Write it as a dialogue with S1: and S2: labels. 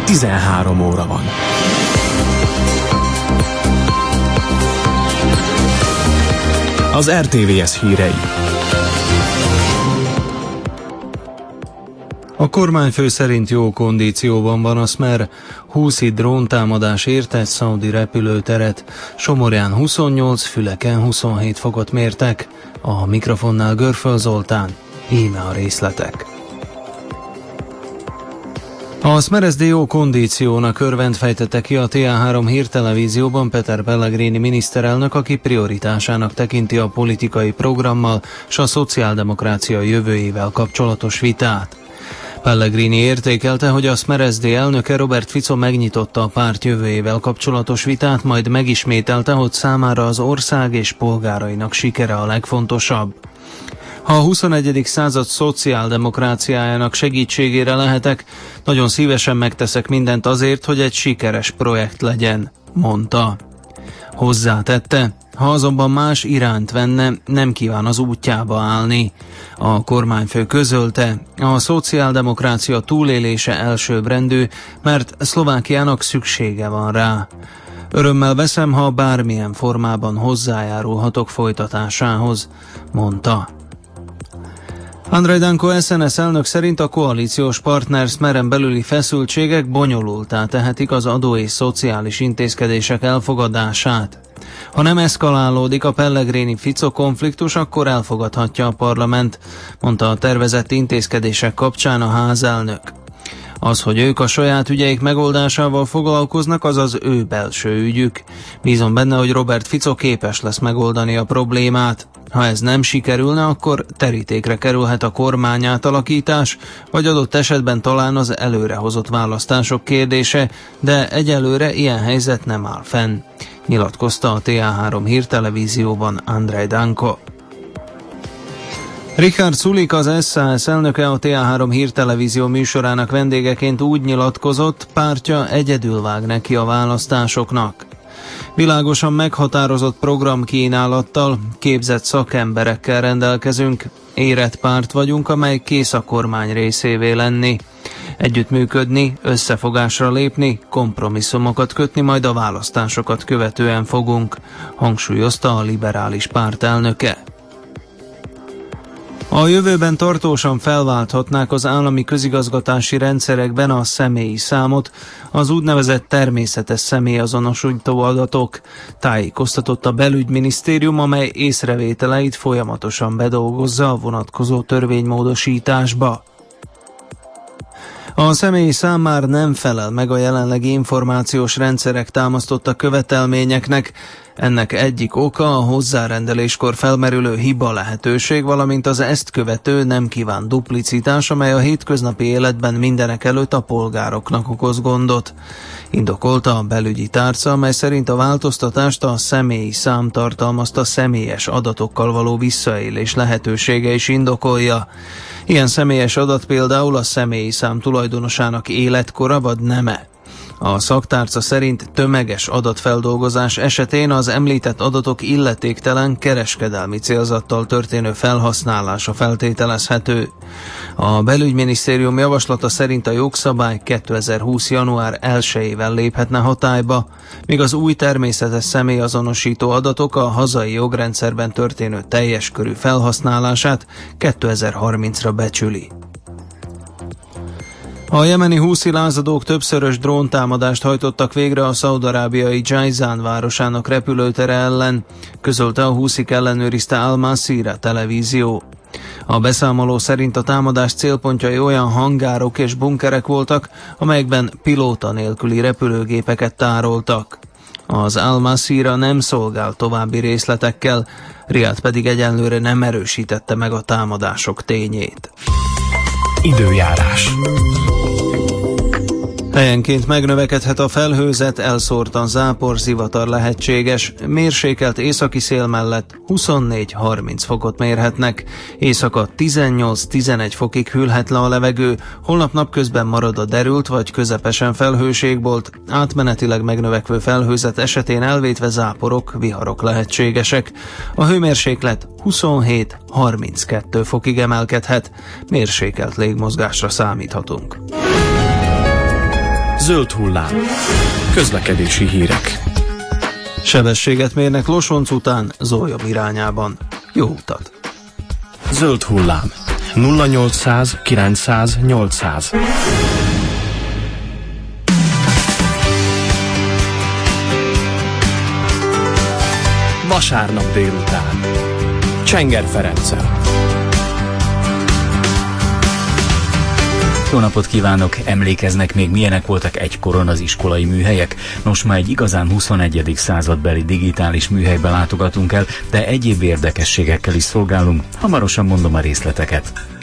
S1: 13 óra van. Az RTVS hírei.
S2: A kormányfő szerint jó kondícióban van a Smer. Húszi dróntámadás érte egy szaudi repülőteret. Somorján 28, Füleken 27 fokot mértek. A mikrofonnál Görföl Zoltán. Íme a részletek. A Smer SD jó kondíciónak örvend, fejtette ki a TA3 hírtelevízióban Peter Pellegrini miniszterelnök, aki prioritásának tekinti a politikai programmal s a szociáldemokrácia jövőjével kapcsolatos vitát. Pellegrini értékelte, hogy a Smer SD elnöke Robert Fico megnyitotta a párt jövőjével kapcsolatos vitát, majd megismételte, hogy számára az ország és polgárainak sikere a legfontosabb. Ha a 21. század szociáldemokráciájának segítségére lehetek, nagyon szívesen megteszek mindent azért, hogy egy sikeres projekt legyen, mondta. Hozzátette, ha azonban más irányt venne, nem kíván az útjába állni. A kormányfő közölte, a szociáldemokrácia túlélése elsőbbrendű, mert Szlovákiának szüksége van rá. Örömmel veszem, ha bármilyen formában hozzájárulhatok folytatásához, mondta. Andrej Danko SNS elnök szerint a koalíciós partner Smeren belüli feszültségek bonyolulttá tehetik az adó és szociális intézkedések elfogadását. Ha nem eszkalálódik a Pellegrini-Fico konfliktus, akkor elfogadhatja a parlament, mondta a tervezett intézkedések kapcsán a házelnök. Az, hogy ők a saját ügyeik megoldásával foglalkoznak, az az ő belső ügyük. Bízom benne, hogy Robert Fico képes lesz megoldani a problémát. Ha ez nem sikerülne, akkor terítékre kerülhet a kormányátalakítás, vagy adott esetben talán az előrehozott választások kérdése, de egyelőre ilyen helyzet nem áll fenn, nyilatkozta a TA3 hírtelevízióban Andrej Danko. Richard Sulik, az SAS elnöke, a TA3 hírtelevízió műsorának vendégeként úgy nyilatkozott, pártja egyedül vág neki a választásoknak. Világosan meghatározott programkínálattal, képzett szakemberekkel rendelkezünk, érett párt vagyunk, amely kész a kormány részévé lenni. Együttműködni, összefogásra lépni, kompromisszumokat kötni, majd a választásokat követően fogunk, hangsúlyozta a liberális párt elnöke. A jövőben tartósan felválthatnák az állami közigazgatási rendszerekben a személyi számot, az úgynevezett természetes személyazonosító adatok, tájékoztatott a belügyminisztérium, amely észrevételeit folyamatosan bedolgozza a vonatkozó törvénymódosításba. A személyi szám már nem felel meg a jelenlegi információs rendszerek támasztotta követelményeknek. Ennek egyik oka a hozzárendeléskor felmerülő hiba lehetőség, valamint az ezt követő nem kívánt duplicitás, amely a hétköznapi életben mindenek előtt a polgároknak okoz gondot. Indokolta a belügyi tárca, amely szerint a változtatást a személyi szám tartalmazta személyes adatokkal való visszaélés lehetősége is indokolja. Ilyen személyes adat például a személyi szám tulajdonosának életkora vagy neme. A szaktárca szerint tömeges adatfeldolgozás esetén az említett adatok illetéktelen kereskedelmi célzattal történő felhasználása feltételezhető. A belügyminisztérium javaslata szerint a jogszabály 2020. január 1-ével léphetne hatályba, míg az új természetes személyazonosító adatok a hazai jogrendszerben történő teljes körű felhasználását 2030-ra becsüli. A jemeni húszi lázadók többszörös dróntámadást hajtottak végre a szaúd-arábiai Jaizan városának repülőtere ellen, közölte a húszik ellenőrizte Al Masira televízió. A beszámoló szerint a támadás célpontjai olyan hangárok és bunkerek voltak, amelyekben pilóta nélküli repülőgépeket tároltak. Az Al Masira nem szolgál további részletekkel, Riad pedig egyenlőre nem erősítette meg a támadások tényét.
S1: Időjárás.
S2: Helyenként megnövekedhet a felhőzet, elszórtan zápor, zivatar lehetséges, mérsékelt északi szél mellett 24-30 fokot mérhetnek, éjszaka 18-11 fokig hűlhet le a levegő, holnap napközben marad a derült vagy közepesen felhőségbolt, átmenetileg megnövekvő felhőzet esetén elvétve záporok, viharok lehetségesek. A hőmérséklet 27-32 fokig emelkedhet, mérsékelt légmozgásra számíthatunk.
S1: Zöld hullám. Közlekedési hírek.
S2: Sebességet mérnek Losonc után Zólyom irányában. Jó utat!
S1: Zöld hullám. 0800 900 800. Vasárnap délután. Csenger Ferenccel.
S3: Jó napot kívánok! Emlékeznek még, milyenek voltak egykoron az iskolai műhelyek? Nos, ma egy igazán 21. századbeli digitális műhelybe látogatunk el, de egyéb érdekességekkel is szolgálunk. Hamarosan mondom a részleteket.